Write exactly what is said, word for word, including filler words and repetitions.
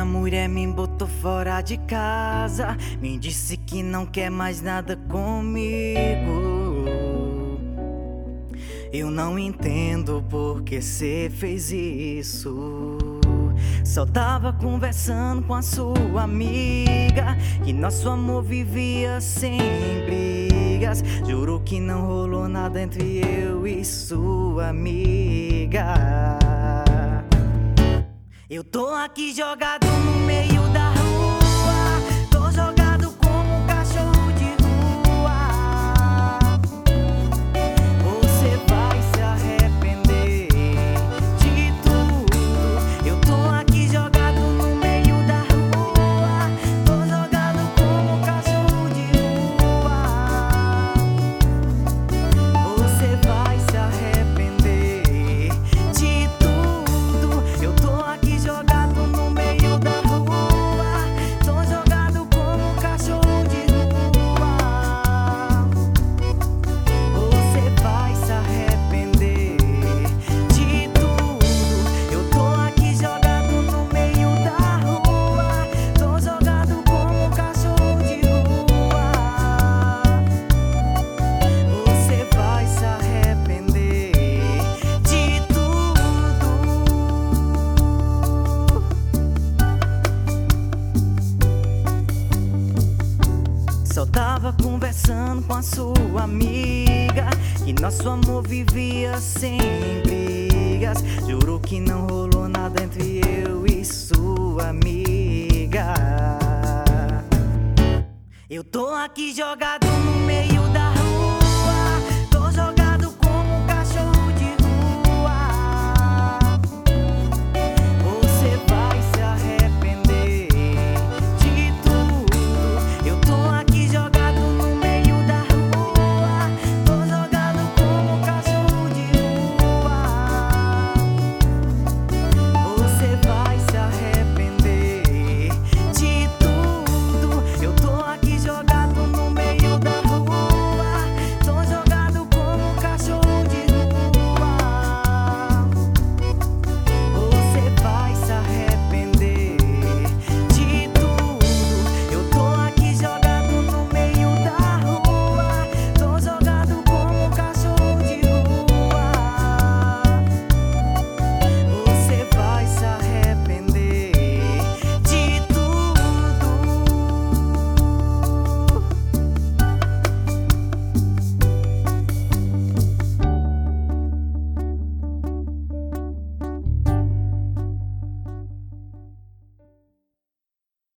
minha mulher me botou fora de casa, me disse que não quer mais nada comigo. Eu não entendo por que cê fez isso. Só tava conversando com a sua amiga, que nosso amor vivia sem brigas. Juro que não rolou nada entre eu e sua amiga. Eu tô aqui jogado no meio da rua, tô jogado como um cachorro de rua. Você vai se arrepender de tudo. Eu tô aqui jogado no meio da rua, tô jogado como um cachorro de rua. Você vai se arrepender de tudo. Eu tô aqui jogado no meio da rua, tô jogado como um cachorro de rua. Você vai se arrepender de tudo. Eu tô aqui jogado no meio da rua, tô jogado como um cachorro de rua. Você vai se arrepender de tudo. Só tava conversando com a sua amiga, que nosso amor vivia sem brigas. Juro que não rolou nada entre eu e sua amiga. Eu tô aqui jogado